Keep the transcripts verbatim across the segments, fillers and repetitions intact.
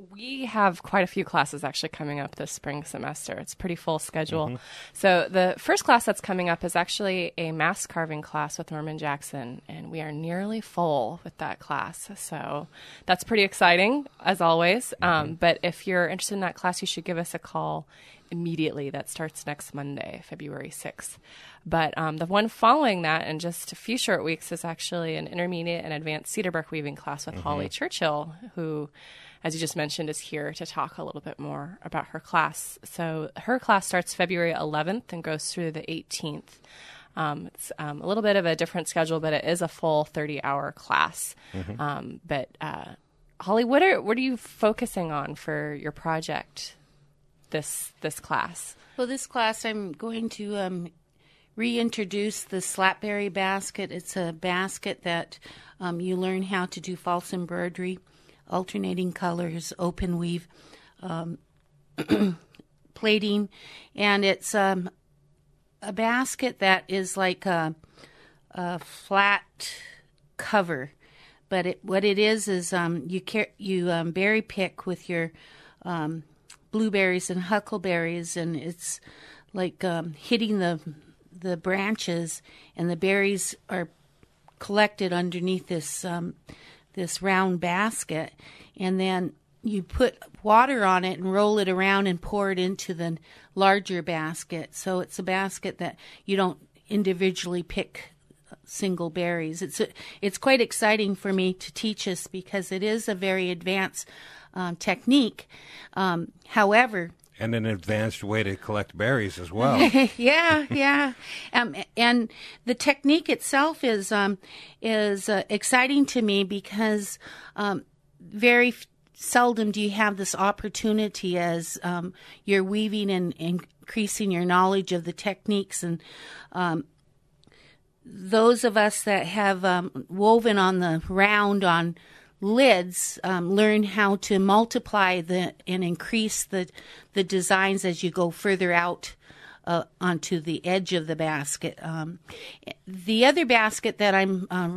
We have quite a few classes actually coming up this spring semester. It's a pretty full schedule. Mm-hmm. So the first class that's coming up is actually a mask carving class with Norman Jackson, and we are nearly full with that class. So that's pretty exciting, as always. Mm-hmm. Um, but if you're interested in that class, you should give us a call immediately. That starts next Monday, February sixth. But um, the one following that in just a few short weeks is actually an intermediate and advanced cedarburk weaving class with mm-hmm. Holly Churchill, who, as you just mentioned, is here to talk a little bit more about her class. So her class starts February eleventh and goes through the eighteenth. Um, it's um, a little bit of a different schedule, but it is a full thirty-hour class. Mm-hmm. Um, but uh, Holly, what are what are you focusing on for your project this this class? Well, this class I'm going to um, reintroduce the slapberry basket. It's a basket that um, you learn how to do false embroidery, alternating colors, open weave, um, plating, and it's um, a basket that is like a, a flat cover. But it, what it is is um, you car- you um, berry pick with your um, blueberries and huckleberries, and it's like um, hitting the the branches, and the berries are collected underneath this um, this round basket, and then you put water on it and roll it around and pour it into the larger basket. So it's a basket that you don't individually pick single berries. It's a, it's quite exciting for me to teach us because it is a very advanced um, technique. Um, however, and an advanced way to collect berries as well. yeah, yeah. Um, and the technique itself is um, is uh, exciting to me because um, very f- seldom do you have this opportunity as um, you're weaving and, and increasing your knowledge of the techniques. And um, those of us that have um, woven on the round on lids um, learn how to multiply the and increase the the designs as you go further out uh, onto the edge of the basket. Um, the other basket that I'm uh,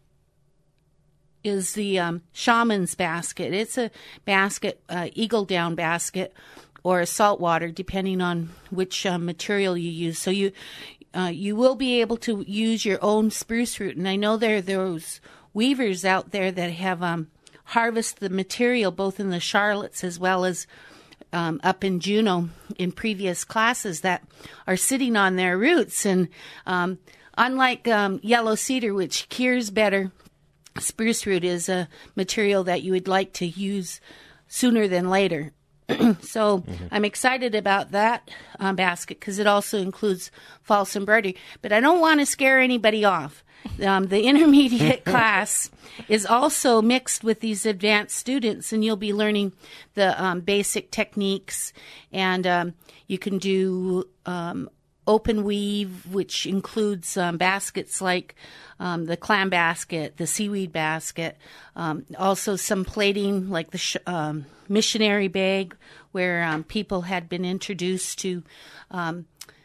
is the um, shaman's basket. It's a basket, uh, eagle down basket, or a saltwater, depending on which uh, material you use. So you uh, you will be able to use your own spruce root, and I know there are those weavers out there that have um, harvested the material both in the Charlottes as well as um, up in Juneau in previous classes that are sitting on their roots. And um, unlike um, yellow cedar, which cures better, spruce root is a material that you would like to use sooner than later. So mm-hmm. I'm excited about that um, basket because it also includes false embroidery. But I don't want to scare anybody off. Um, the intermediate class is also mixed with these advanced students, and you'll be learning the um, basic techniques. And um, you can do um, open weave, which includes um, baskets like um, the clam basket, the seaweed basket, um, also some plating like the sh- um, missionary bag, where um, people had been introduced to um,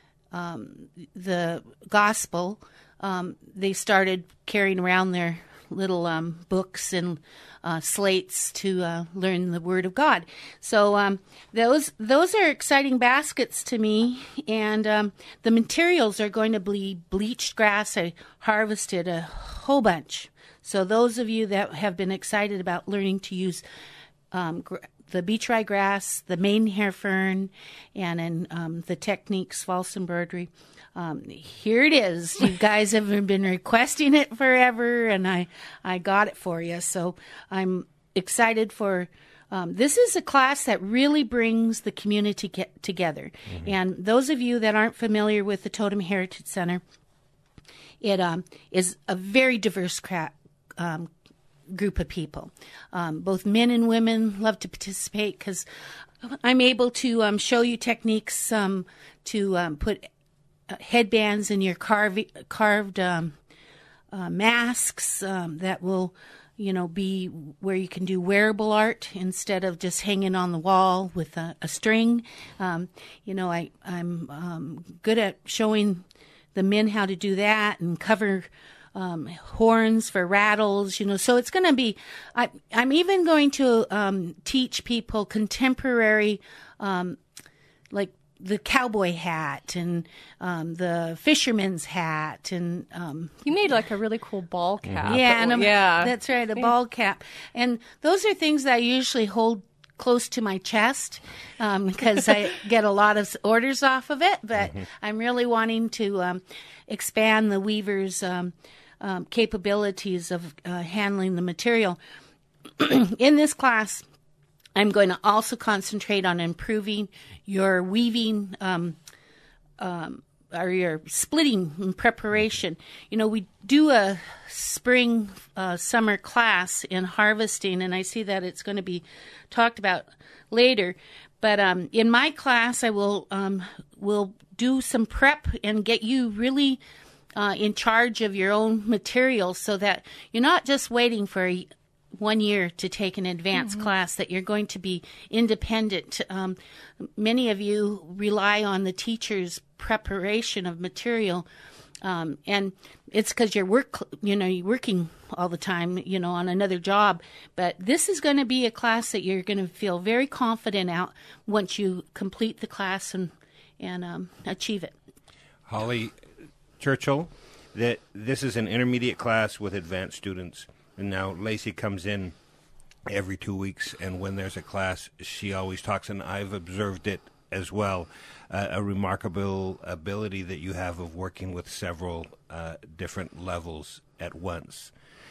um, the gospel. Um, they started carrying around their little um, books and uh, slates to uh, learn the Word of God. So um, those those are exciting baskets to me, and um, the materials are going to be bleached grass. I harvested a whole bunch. So those of you that have been excited about learning to use um, gr- the beach ryegrass, the maidenhair fern, and and um, the techniques, false embroidery. Um, here it is. You guys have been requesting it forever, and I, I got it for you. So I'm excited for um, this is a class that really brings the community get together. Mm-hmm. And those of you that aren't familiar with the Totem Heritage Center, it um, is a very diverse cra- um, group of people. Um, both men and women love to participate because I'm able to um, show you techniques um, to um, put headbands in your carv- carved um, uh, masks um, that will, you know, be where you can do wearable art instead of just hanging on the wall with a, a string. Um, you know, I, I'm um, good at showing the men how to do that and cover um, horns for rattles, you know. So it's going to be, I, I'm even going to um, teach people contemporary, um, like the cowboy hat and um, the fisherman's hat. And um, you made like a really cool ball cap. Yeah, and a, yeah. that's right, a ball cap. And those are things that I usually hold close to my chest um, because I get a lot of orders off of it. But mm-hmm. I'm really wanting to um, expand the weaver's um, um, capabilities of uh, handling the material. In this class, I'm going to also concentrate on improving your weaving um, um, or your splitting in preparation. You know, we do a spring, uh, summer class in harvesting, and I see that it's going to be talked about later. But um, in my class, I will um, will do some prep and get you really uh, in charge of your own materials so that you're not just waiting for a one year to take an advanced mm-hmm. class, that you're going to be independent. Um, many of you rely on the teacher's preparation of material, um, and it's because you're work, you know, you're working all the time, you know, on another job. But this is going to be a class that you're going to feel very confident out once you complete the class and and um, achieve it. Holly Churchill, that this is an intermediate class with advanced students. And now Lacey comes in every two weeks, and when there's a class, she always talks, and I've observed it as well, uh, a remarkable ability that you have of working with several uh, different levels at once.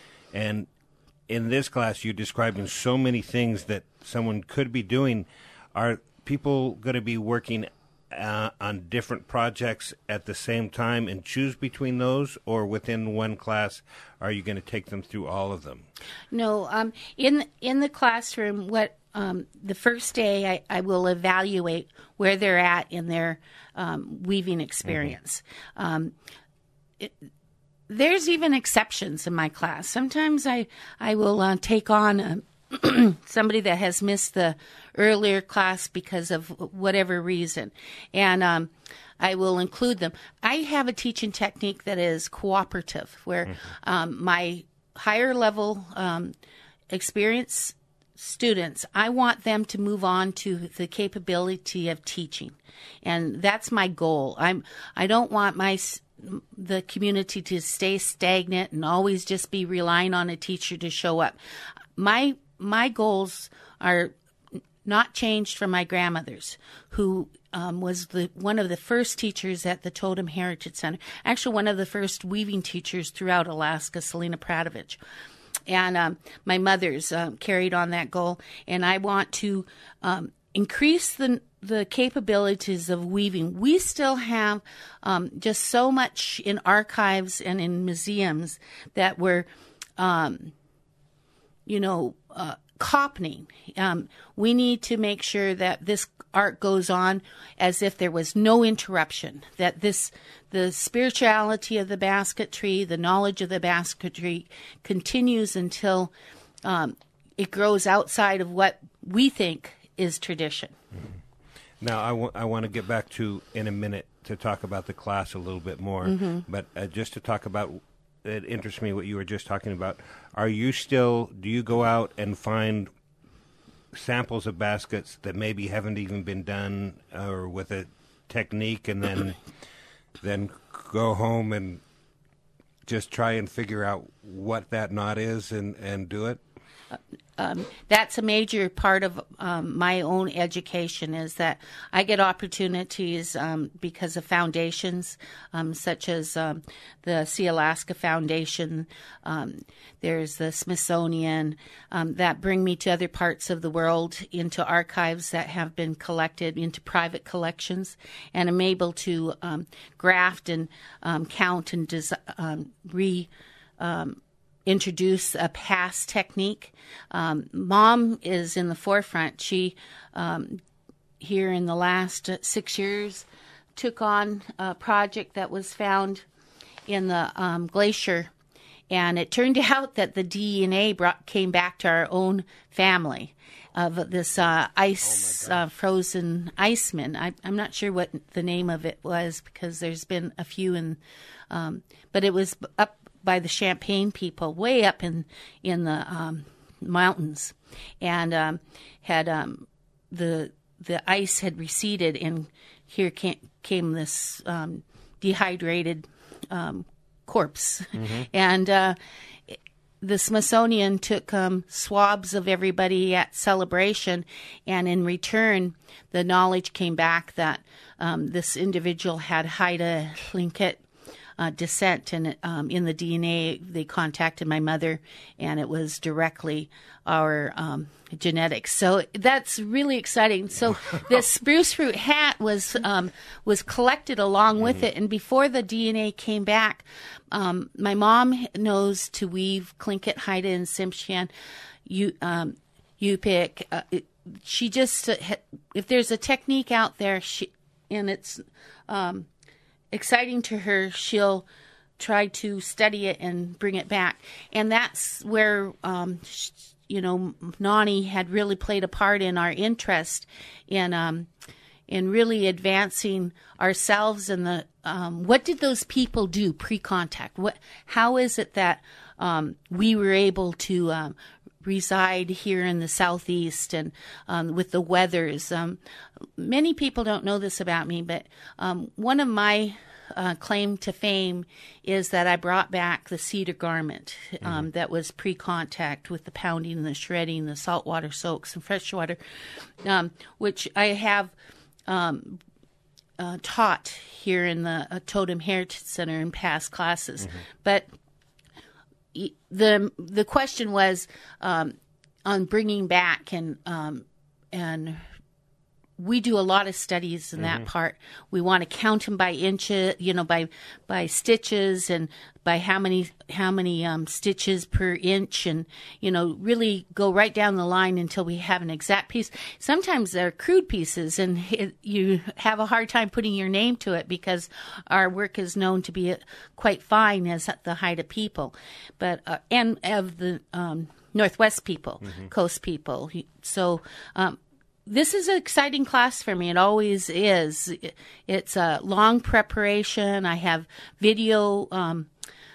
And in this class, you're describing so many things that someone could be doing. Are people going to be working Uh, on different projects at the same time and choose between those, or within one class, are you going to take them through all of them? No, um, in in the classroom, what um, the first day I, I will evaluate where they're at in their um, weaving experience. Mm-hmm. Um, it, there's even exceptions in my class. Sometimes I I will uh, take on a somebody that has missed the earlier class because of whatever reason, and um, I will include them. I have a teaching technique that is cooperative, where mm-hmm. um, my higher level um, experienced students, I want them to move on to the capability of teaching, and that's my goal. I'm I don't want my the community to stay stagnant and always just be relying on a teacher to show up. My My goals are not changed from my grandmother's, who um, was the one of the first teachers at the Totem Heritage Center. Actually, one of the first weaving teachers throughout Alaska, Selena Pradovich. And um, my mother's um, carried on that goal. And I want to um, increase the the capabilities of weaving. We still have um, just so much in archives and in museums that we're, um, you know, uh, copying. Um, we need to make sure that this art goes on as if there was no interruption, that this, the spirituality of the basketry, the knowledge of the basketry continues until um, it grows outside of what we think is tradition. Mm-hmm. Now, I, w- I want to get back to, in a minute, to talk about the class a little bit more, mm-hmm. but uh, just to talk about, it interests me what you were just talking about. Are you still, do you go out and find samples of baskets that maybe haven't even been done, or with a technique, and then then go home and just try and figure out what that knot is and, and do it? Um, that's a major part of um, my own education, is that I get opportunities um, because of foundations um, such as um, the Sealaska Foundation. Um, there's the Smithsonian um, that bring me to other parts of the world, into archives that have been collected into private collections, and I'm able to um, graft and um, count and des- um, re um, introduce a pass technique. Um, Mom is in the forefront. She, um, here in the last six years, took on a project that was found in the um, glacier, and it turned out that the D N A brought, came back to our own family of this uh, ice, oh uh, frozen iceman. I, I'm not sure what the name of it was, because there's been a few in, um, but it was up by the Champagne people, way up in in the um, mountains, and um, had um, the the ice had receded, and here came, came this um, dehydrated um, corpse, mm-hmm. and uh, the Smithsonian took um, swabs of everybody at Celebration, and in return, the knowledge came back that um, this individual had Haida Tlingit uh, descent, and um, in the D N A, they contacted my mother, and it was directly our um, genetics. So that's really exciting. So this spruce root hat was um, was collected along with mm-hmm. it, and before the D N A came back, um, my mom knows to weave Tlingit, Haida, and Tsimshian, you um, Yupik. Uh, it, she just uh, if there's a technique out there, she and it's um, exciting to her, she'll try to study it and bring it back, and that's where. Um, she, You know, Nani had really played a part in our interest in um, in really advancing ourselves and the um, what did those people do pre-contact? What how is it that um, we were able to um, reside here in the southeast and um, with the weathers? Um, many people don't know this about me, but um, one of my Uh, claim to fame is that I brought back the cedar garment um, mm-hmm. that was pre-contact with the pounding and the shredding, the saltwater soaks and freshwater, um, which I have um, uh, taught here in the uh, Totem Heritage Center in past classes. Mm-hmm. But the the question was um, on bringing back and um, and. We do a lot of studies in mm-hmm. that part. We want to count them by inches, you know, by by stitches and by how many how many um, stitches per inch, and you know, really go right down the line until we have an exact piece. Sometimes they're crude pieces, and it, you have a hard time putting your name to it because our work is known to be quite fine as the Haida people, but uh, and of the um, Northwest people, mm-hmm. Coast people. So. Um, This is an exciting class for me. It always is. It's a long preparation. I have video um,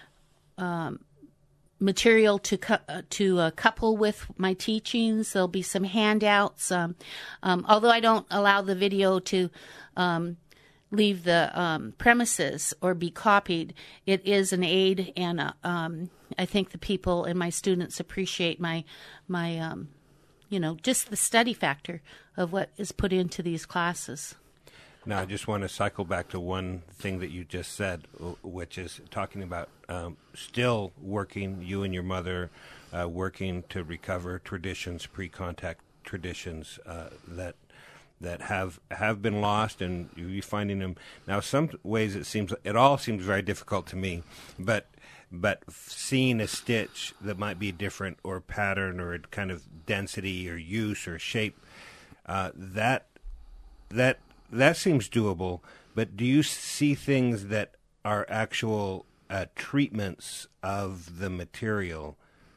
um, material to cu- uh, to uh, couple with my teachings. There'll be some handouts. Um, um, although I don't allow the video to um, leave the um, premises or be copied, it is an aid, and uh, um, I think the people and my students appreciate my my. Um, you know, just the study factor of what is put into these classes. Now, I just want to cycle back to one thing that you just said, which is talking about um, still working, you and your mother, uh, working to recover traditions, pre-contact traditions uh, that that have have been lost, and you finding them. Now, some ways it seems, it all seems very difficult to me, but But seeing a stitch that might be different or pattern or kind of density or use or shape, uh, that that that seems doable. But do you see things that are actual uh, treatments of the material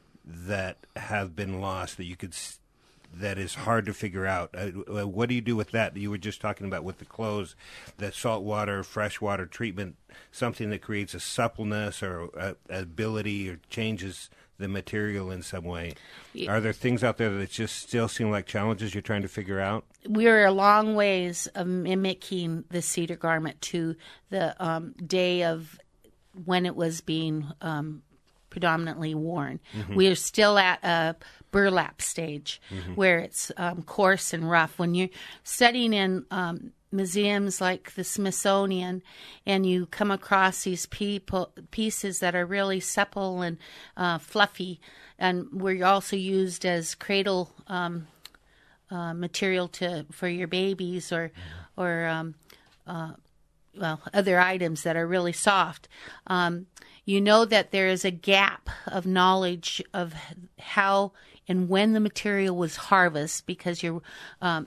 that have been lost that you could that is hard to figure out? Uh, what do you do with that? You were just talking about with the clothes, the saltwater, freshwater treatment, something that creates a suppleness or a, a ability or changes the material in some way. Yeah. Are there things out there that just still seem like challenges you're trying to figure out? We're a long ways of mimicking the cedar garment to the um, day of when it was being um, predominantly worn. Mm-hmm. We are still at a burlap stage mm-hmm. where it's um, coarse and rough. When you're studying in um, museums like the Smithsonian and you come across these people, pieces that are really supple and uh, fluffy, and were also used as cradle um, uh, material to for your babies or, or um, uh, well, other items that are really soft, um, you know that there is a gap of knowledge of how and when the material was harvested, because you're um,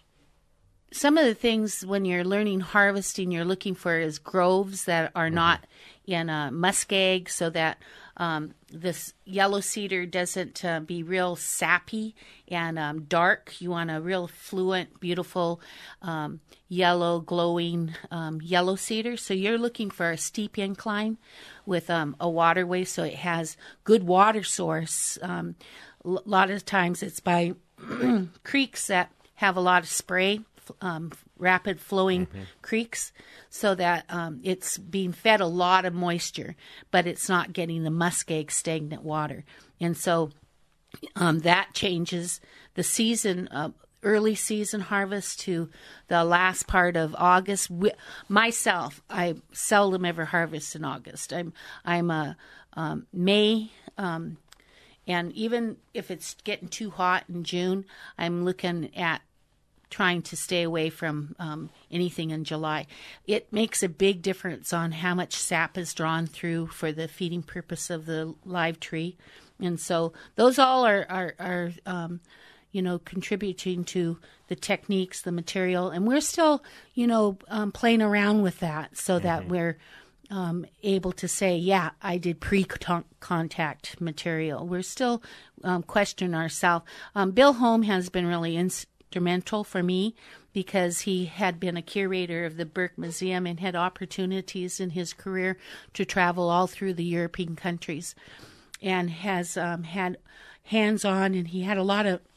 some of the things when you're learning harvesting, you're looking for is groves that are mm-hmm. not in a muskeg, so that um, this yellow cedar doesn't uh, be real sappy and um, dark. You want a real fluent, beautiful, um, yellow, glowing um, yellow cedar. So you're looking for a steep incline with um, a waterway, so it has good water source. Um, a lot of times it's by creeks that have a lot of spray, um, rapid flowing mm-hmm. creeks, so that um, it's being fed a lot of moisture, but it's not getting the muskeg stagnant water. And so um, that changes the season, uh, early season harvest to the last part of August. We, myself, I seldom ever harvest in August. I'm I'm a um, May. Um, And even if it's getting too hot in June, I'm looking at trying to stay away from um, anything in July. It makes a big difference on how much sap is drawn through for the feeding purpose of the live tree. And so those all are, are, are um, you know, contributing to the techniques, the material. And we're still, you know, um, playing around with that so mm-hmm. that we're Um, able to say, yeah, I did pre-contact material. We're still um, questioning ourselves. Um, Bill Holm has been really instrumental for me because he had been a curator of the Burke Museum and had opportunities in his career to travel all through the European countries and has um, had hands-on, and he had a lot of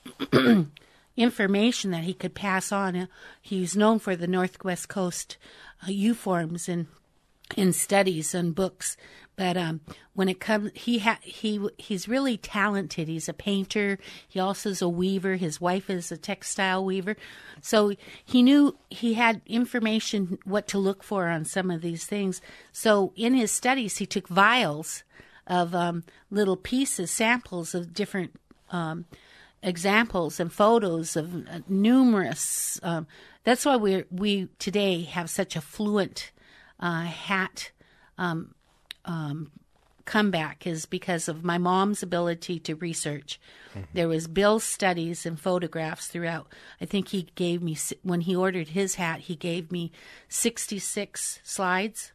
information that he could pass on. He's known for the Northwest Coast uh, U-forms and in studies and books, but um, when it comes, he ha- he he's really talented. He's a painter. He also is a weaver. His wife is a textile weaver, so he knew he had information what to look for on some of these things. So in his studies, he took vials of um, little pieces, samples of different um, examples and photos of uh, numerous. Um, that's why we we today have such a fluent Uh, hat um, um, comeback is because of my mom's ability to research. Mm-hmm. There was Bill's studies and photographs throughout. I think he gave me, when he ordered his hat, he gave me sixty-six slides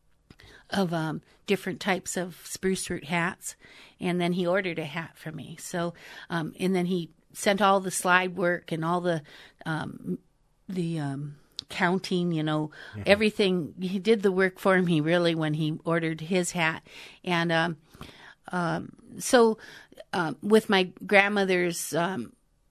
of um, different types of spruce root hats, and then he ordered a hat for me. So, um, and then he sent all the slide work and all the um, the um, counting, you know, mm-hmm. everything. He did the work for me, really, when he ordered his hat. And um, um, so um, with my grandmother's, um,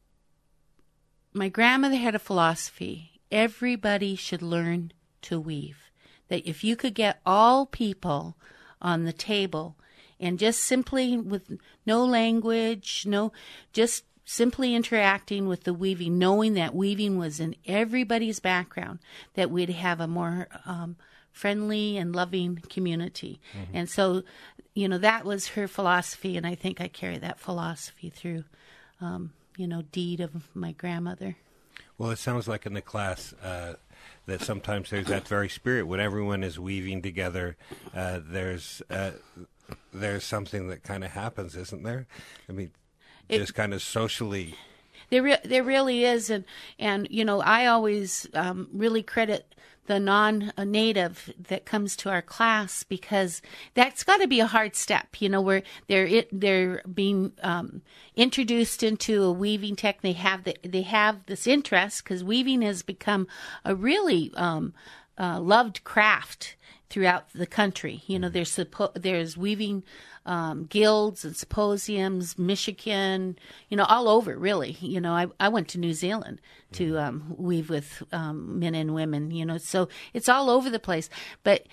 my grandmother had a philosophy. Everybody should learn to weave. That if you could get all people on the table and just simply with no language, no, just simply interacting with the weaving, knowing that weaving was in everybody's background, that we'd have a more um, friendly and loving community. Mm-hmm. And so, you know, that was her philosophy, and I think I carry that philosophy through, um, you know, deed of my grandmother. Well, it sounds like in the class uh, that sometimes there's that very spirit when everyone is weaving together. Uh, there's uh, there's something that kind of happens, isn't there? I mean, It, just kind of socially. There, re- there really is, and and you know, I always um, really credit the non-native that comes to our class, because that's got to be a hard step. You know, where they're it, they're being um, introduced into a weaving tech. They have the, they have this interest because weaving has become a really um, uh, loved craft throughout the country. You know, there's suppo- there's weaving um, guilds and symposiums, Michigan, you know, all over, really. You know, I, I went to New Zealand to um, weave with um, men and women, you know, so it's all over the place. But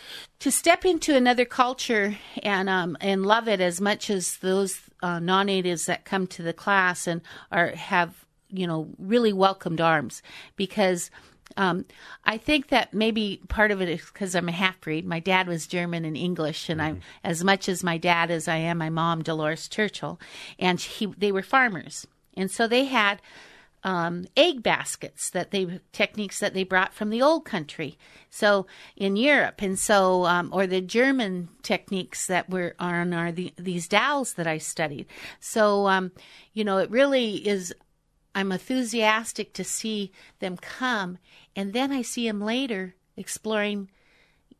to step into another culture and um, and love it as much as those uh, non-natives that come to the class and are have, you know, really welcomed arms, because Um, I think that maybe part of it is because I'm a half-breed. My dad was German and English, and mm-hmm. I'm as much as my dad as I am my mom, Dolores Churchill, and he, they were farmers. And so they had um, egg baskets, that they techniques that they brought from the old country, so in Europe. And so, um, or the German techniques that were on are the, these dowels that I studied. So, um, you know, it really is, I'm enthusiastic to see them come. And then I see them later exploring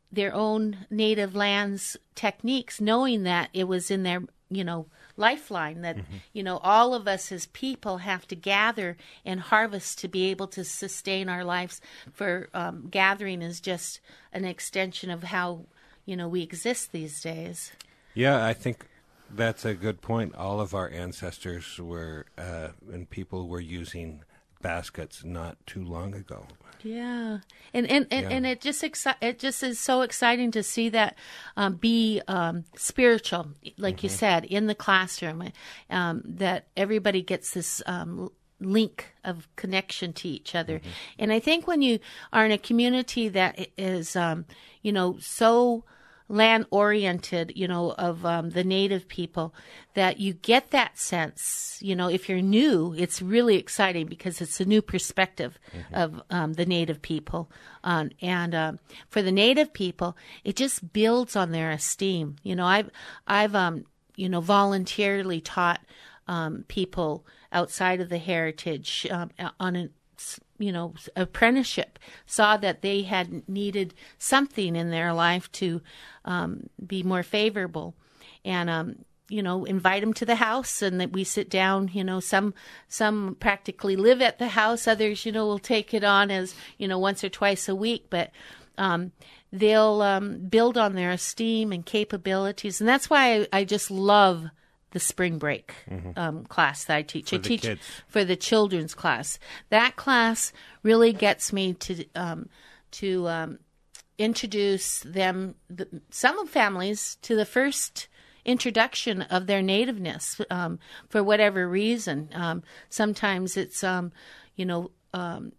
their own native lands techniques, knowing that it was in their, you know, lifeline, that, mm-hmm. you know, all of us as people have to gather and harvest to be able to sustain our lives. For um, gathering is just an extension of how, you know, we exist these days. Yeah, I think that's a good point. All of our ancestors were, uh, and people were using baskets not too long ago. Yeah, and and, and, yeah. and it just exci- it just is so exciting to see that um, be um, spiritual, like mm-hmm. you said, in the classroom. Um, that everybody gets this um, link of connection to each other, mm-hmm. and I think when you are in a community that is, um, you know, so land oriented, you know, of um, the native people, that you get that sense, you know, if you're new, it's really exciting because it's a new perspective mm-hmm. of um, the native people. Um, and um, for the native people, it just builds on their esteem. You know, I've, I've, um, you know, voluntarily taught um, people outside of the heritage um, on an you know, apprenticeship, saw that they had needed something in their life to um, be more favorable, and um, you know, invite them to the house, and that we sit down. You know, some some practically live at the house, others, you know, will take it on as, you know, once or twice a week, but um, they'll um, build on their esteem and capabilities, and that's why I, I just love the spring break mm-hmm. um, class that I teach. For I the teach kids. For the children's class. That class really gets me to um, to um, introduce them, the, some families, to the first introduction of their nativeness um, for whatever reason. Um, sometimes it's, um, you know, um,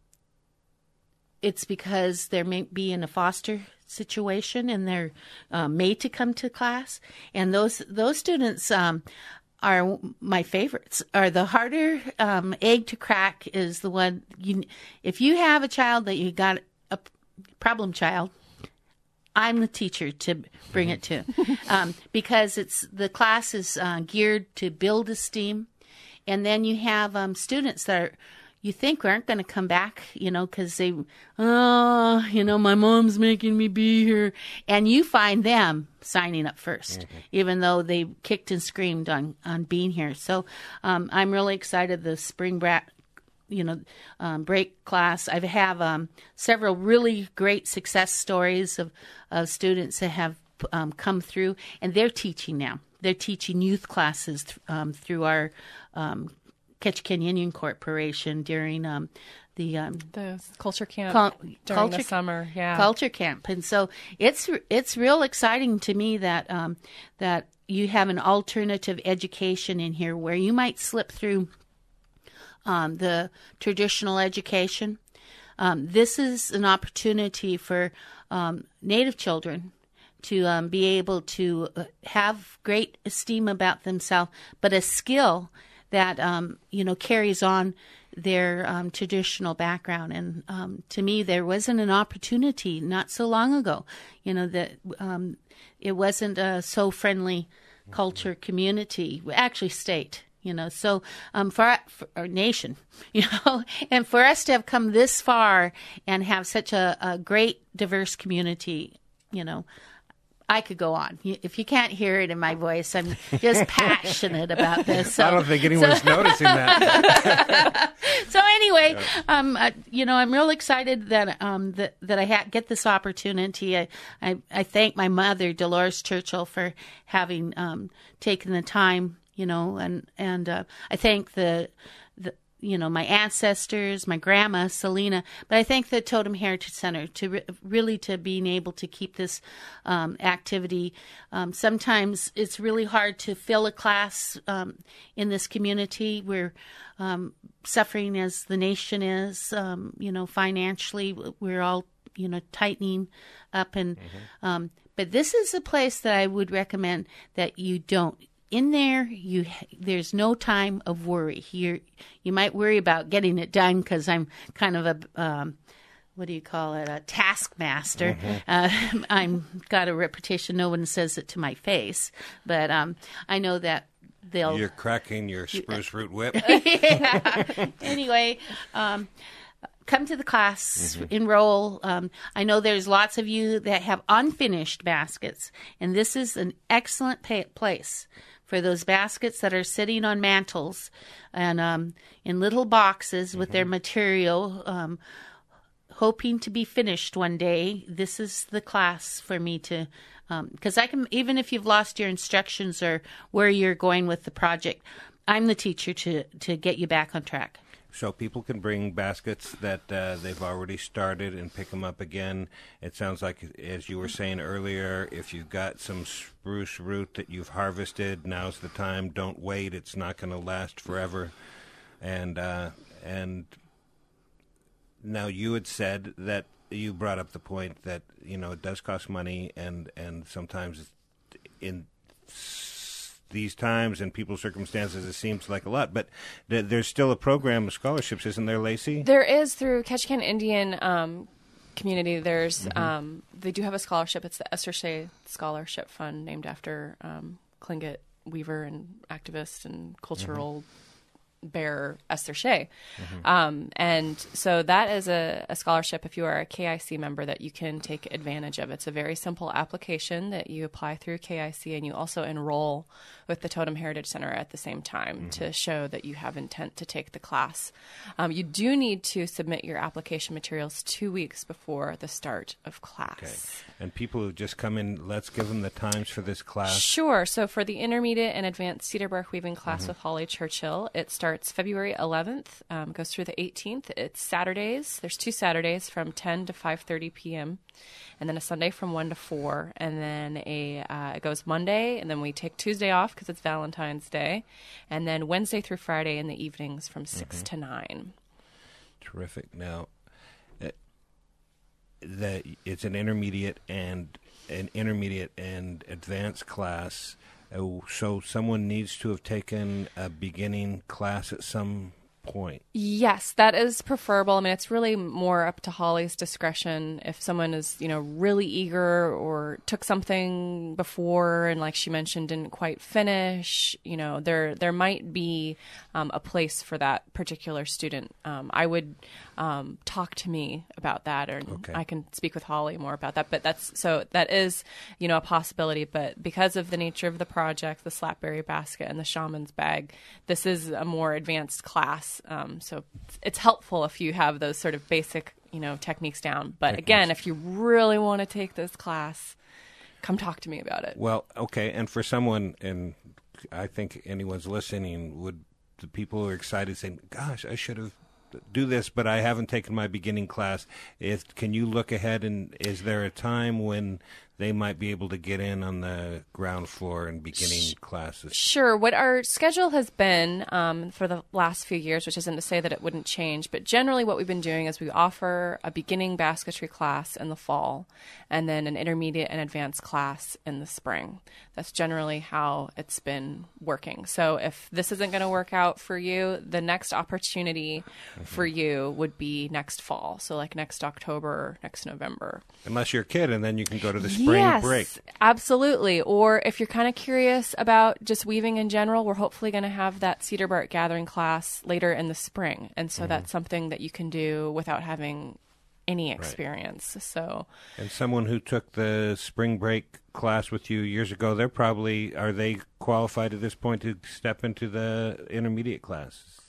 it's because they may be in a foster situation and they're uh, made to come to class, and those those students um, are my favorites. Are the harder um, egg to crack is the one you. If you have a child that you got a problem child, I'm the teacher to bring it to, um, because it's the class is uh, geared to build esteem, and then you have um, students that are, you think aren't going to come back, you know, because they, oh, you know, my mom's making me be here. And you find them signing up first, mm-hmm. even though they kicked and screamed on, on being here. So um, I'm really excited. The spring brat, you know, um, break class. I have um, several really great success stories of, of students that have um, come through, and they're teaching now. They're teaching youth classes th- um, through our um Ketchikan Indian Corporation during um, the um, the culture camp cul- during culture, the summer, yeah, culture camp, and so it's it's real exciting to me that um, that you have an alternative education in here where you might slip through um, the traditional education. Um, this is an opportunity for um, Native children to um, be able to have great esteem about themselves, but a skill that, um, you know, carries on their um, traditional background. And um, to me, there wasn't an opportunity not so long ago, you know, that um, it wasn't a so friendly culture community, actually state, you know, so um, for, our, for our nation, you know, and for us to have come this far and have such a, a great diverse community, you know, I could go on. If you can't hear it in my voice, I'm just passionate about this. So, I don't think anyone's so, noticing that. So anyway, yeah. um, uh, you know, I'm real excited that um, that, that I ha- get this opportunity. I, I I thank my mother, Dolores Churchill, for having um, taken the time. You know, and and uh, I thank the the. you know, my ancestors, my grandma, Selena, but I thank the Totem Heritage Center to re- really to being able to keep this um, activity. Um, sometimes it's really hard to fill a class um, in this community. We're um, suffering as the nation is, um, you know, financially. We're all, you know, tightening up. and mm-hmm. um, But this is a place that I would recommend that you don't. In there, you there's no time of worry. You you might worry about getting it done because I'm kind of a um, what do you call it, a taskmaster. Mm-hmm. Uh, I'm got a reputation. No one says it to my face, but um, I know that they'll. You're cracking your spruce root whip. Yeah. Anyway, um, come to the class, mm-hmm. enroll. Um, I know there's lots of you that have unfinished baskets, and this is an excellent pay- place for those baskets that are sitting on mantles and um, in little boxes mm-hmm. with their material, um, hoping to be finished one day. This is the class for me to, because um, I can, even if you've lost your instructions or where you're going with the project, I'm the teacher to, to get you back on track. So people can bring baskets that uh, they've already started and pick them up again. It sounds like, as you were saying earlier, if you've got some spruce root that you've harvested, now's the time. Don't wait. It's not going to last forever. And uh, and now you had said that you brought up the point that, you know, it does cost money, and, and sometimes in these times and people's circumstances, it seems like a lot, but th- there's still a program of scholarships, isn't there, Lacey? There is, through Ketchikan Indian um, community. There's mm-hmm. um, they do have a scholarship. It's the Esther Shea Scholarship Fund, named after um, Tlingit weaver and activist and cultural mm-hmm. bearer Esther Shea. Mm-hmm. Um, and so that is a, a scholarship, if you are a K I C member, that you can take advantage of. It's a very simple application that you apply through K I C, and you also enroll with the Totem Heritage Center at the same time mm-hmm. to show that you have intent to take the class. Um, you do need to submit your application materials two weeks before the start of class. Okay. And people who just come in, let's give them the times for this class. Sure. So for the intermediate and advanced cedar bark weaving class mm-hmm. with Holly Churchill, it starts February eleventh, um, goes through the eighteenth. It's Saturdays. There's two Saturdays from ten to five thirty p.m., and then a Sunday from one to four, and then a uh, it goes Monday, and then we take Tuesday off because it's Valentine's Day, and then Wednesday through Friday in the evenings from six mm-hmm. to nine. Terrific. Now, uh, the, it's an intermediate and an intermediate and advanced class, uh, so someone needs to have taken a beginning class at some point. Yes, that is preferable. I mean, it's really more up to Holly's discretion. If someone is, you know, really eager or took something before and, like she mentioned, didn't quite finish, you know, there there might be um, a place for that particular student. Um, I would um, talk to me about that, or okay. I can speak with Holly more about that. But that's so that is, you know, a possibility. But because of the nature of the project, the Slapberry basket and the Shaman's bag, this is a more advanced class. Um, so it's helpful if you have those sort of basic, you know, techniques down. But techniques. Again, if you really want to take this class, come talk to me about it. Well, okay. And for someone, and I think anyone's listening, would the people who are excited saying, gosh, I should have do this, but I haven't taken my beginning class. If, can you look ahead, and is there a time when they might be able to get in on the ground floor and beginning classes? Sure. What our schedule has been um, for the last few years, which isn't to say that it wouldn't change, but generally what we've been doing is we offer a beginning basketry class in the fall and then an intermediate and advanced class in the spring. That's generally how it's been working. So if this isn't going to work out for you, the next opportunity mm-hmm. for you would be next fall. So like next October, next November. Unless you're a kid, and then you can go to the spring yes, break. Absolutely. Or if you're kind of curious about just weaving in general, we're hopefully going to have that cedar bark gathering class later in the spring. And so mm-hmm. that's something that you can do without having any experience. Right. So, and someone who took the spring break class with you years ago, they're probably, are they qualified at this point to step into the intermediate class?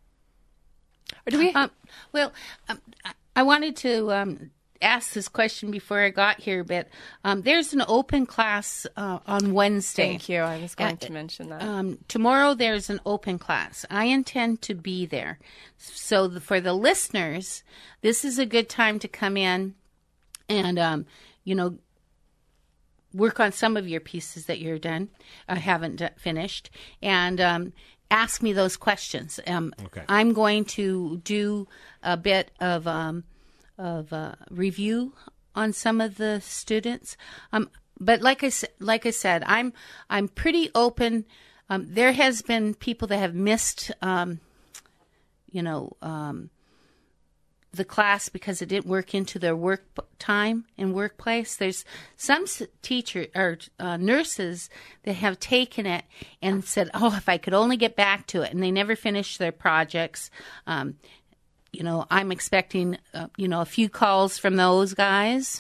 Or do we? Um, well, um, I wanted to um, ask this question before I got here, but um, there's an open class uh, on Wednesday. Thank you. I was going uh, to mention that. Um, tomorrow there's an open class. I intend to be there. So the, for the listeners, this is a good time to come in and, um, you know, work on some of your pieces that you're done, uh, haven't d- finished, and um, ask me those questions. Um, okay. I'm going to do a bit of um, of uh, review on some of the students. Um, but like I like I said, I'm I'm pretty open. Um, there has been people that have missed, um, you know, um, the class because it didn't work into their work time and workplace. There's some teacher or uh, nurses that have taken it and said, "Oh, if I could only get back to it," and they never finished their projects. Um, you know, I'm expecting, uh, you know, a few calls from those guys.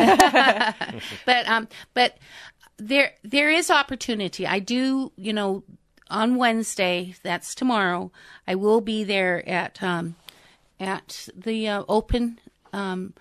but um, but there there is opportunity. I do, you know, on Wednesday, that's tomorrow, I will be there at um, at the uh, open. Um,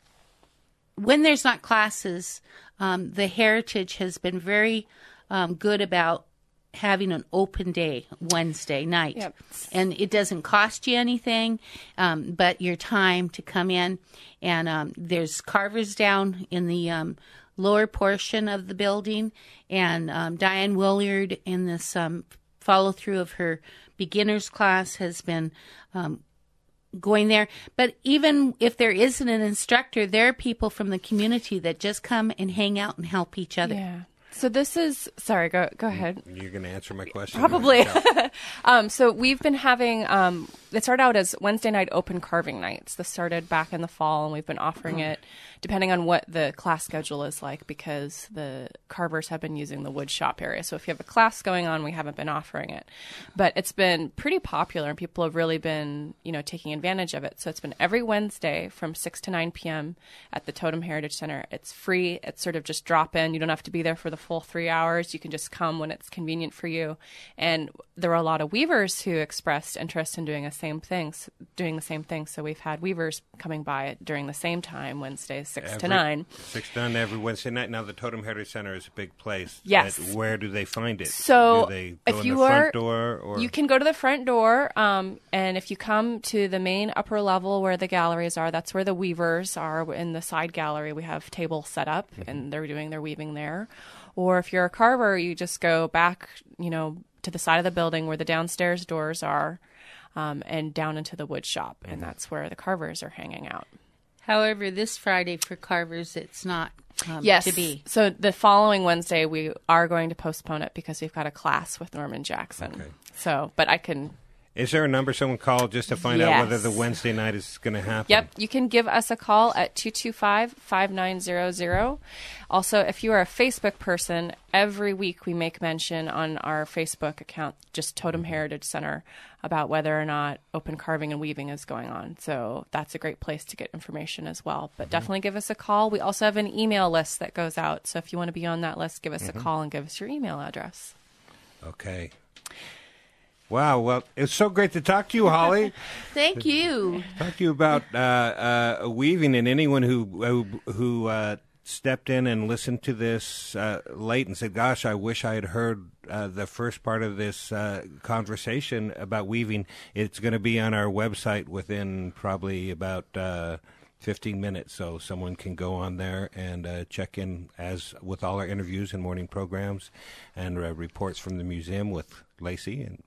when there's not classes, um, the Heritage has been very um, good about having an open day Wednesday night. Yep. And it doesn't cost you anything, um, but your time to come in. And um, there's carvers down in the um, lower portion of the building. And um, Diane Williard, in this um, follow-through of her beginner's class, has been um, going there. But even if there isn't an instructor, there are people from the community that just come and hang out and help each other. Yeah. So this is, sorry, go go ahead. You're going to answer my question? Probably. um, so we've been having, um, it started out as Wednesday night open carving nights. This started back in the fall, and we've been offering it depending on what the class schedule is like, because the carvers have been using the wood shop area. So if you have a class going on, we haven't been offering it. But it's been pretty popular, and people have really been, you know, taking advantage of it. So it's been every Wednesday from six to nine p.m. at the Totem Heritage Center. It's free. It's sort of just drop in. You don't have to be there for the full three hours. You can just come when it's convenient for you. And there were a lot of weavers who expressed interest in doing the same things, doing the same thing. So we've had weavers coming by during the same time, Wednesdays, six every, to nine. Six to nine every Wednesday night. Now the Totem Heritage Center is a big place. Yes. But where do they find it? So do they go if in you the front are, door, or you can go to the front door, um, and if you come to the main upper level where the galleries are, that's where the weavers are. In the side gallery, we have tables set up, mm-hmm. and they're doing their weaving there. Or if you're a carver, you just go back, you know, to the side of the building where the downstairs doors are, um, and down into the wood shop, mm-hmm. and that's where the carvers are hanging out. However, this Friday for carvers, it's not um, yes. to be. So the following Wednesday, we are going to postpone it because we've got a class with Norman Jackson. Okay. So, but I can... Is there a number someone call just to find yes. out whether the Wednesday night is going to happen? Yep. You can give us a call at two two five, five nine zero zero. Also, if you are a Facebook person, every week we make mention on our Facebook account, just Totem Heritage Center, about whether or not open carving and weaving is going on. So that's a great place to get information as well. But mm-hmm. definitely give us a call. We also have an email list that goes out. So if you want to be on that list, give us mm-hmm. a call and give us your email address. Okay. Wow, well, it's so great to talk to you, Holly. Thank you. Talk to you about uh, uh, weaving, and anyone who who, who uh, stepped in and listened to this uh, late and said, gosh, I wish I had heard uh, the first part of this uh, conversation about weaving. It's going to be on our website within probably about uh, fifteen minutes, so someone can go on there and uh, check in, as with all our interviews and morning programs and uh, reports from the museum with Lacey. And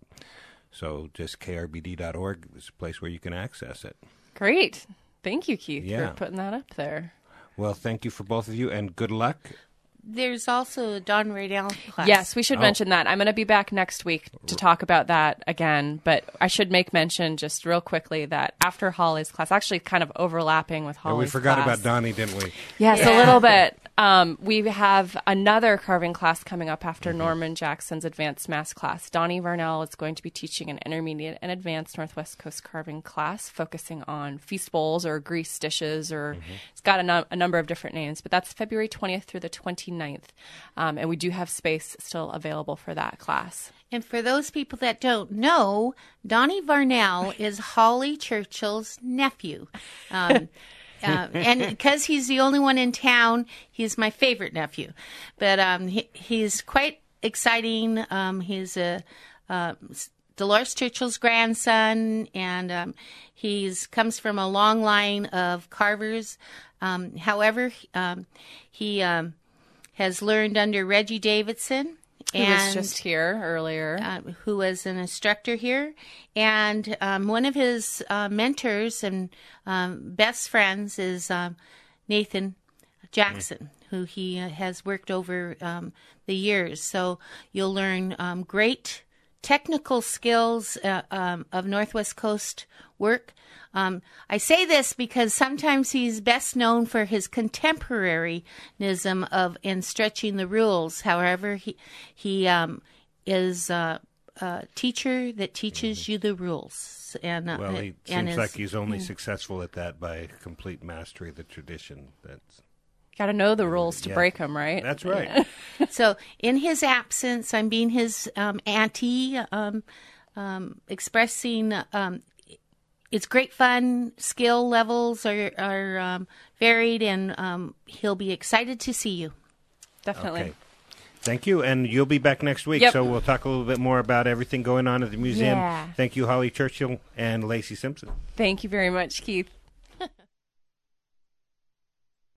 so just K R B D dot org is a place where you can access it. Great. Thank you, Keith, yeah. for putting that up there. Well, thank you for both of you, and good luck. There's also a Don Radell class. Yes, we should oh. mention that. I'm going to be back next week to talk about that again, but I should make mention just real quickly that after Holly's class, actually kind of overlapping with Holly's oh, we forgot class. about Donnie, didn't we? Yes, yeah. a little bit. Um, we have another carving class coming up after mm-hmm. Norman Jackson's advanced math class. Donnie Varnell is going to be teaching an intermediate and advanced Northwest Coast carving class focusing on feast bowls or grease dishes, or mm-hmm. it's got a, num- a number of different names, but that's February twentieth through the twenty-ninth. Um, and we do have space still available for that class. And for those people that don't know, Donnie Varnell is Holly Churchill's nephew. Um, uh, and because he's the only one in town, he's my favorite nephew. But um, he, he's quite exciting. Um, he's a uh, Dolores Churchill's grandson, and um, he's comes from a long line of carvers. Um, however, um, he um, has learned under Reggie Davidson. Who and, was just here earlier. Uh, who was an instructor here. And um, one of his uh, mentors and um, best friends is um, Nathan Jackson, mm-hmm. who he uh, has worked over um, the years. So you'll learn um, great technical skills uh, um, of Northwest Coast work. Um, I say this because sometimes he's best known for his contemporaryism of in stretching the rules. However, he he um, is uh, a teacher that teaches mm-hmm. you the rules. And uh, well, he and seems is, like he's only mm. successful at that by complete mastery of the tradition. That's got to know the rules to yeah. break them, right? That's right. So, in his absence, I'm being his um, auntie, um, um, expressing. Um, it's great fun. Skill levels are are um, varied, and um, he'll be excited to see you. Definitely. Okay. Thank you, and you'll be back next week, yep. so we'll talk a little bit more about everything going on at the museum. Yeah. Thank you, Holly Churchill and Lacey Simpson. Thank you very much, Keith.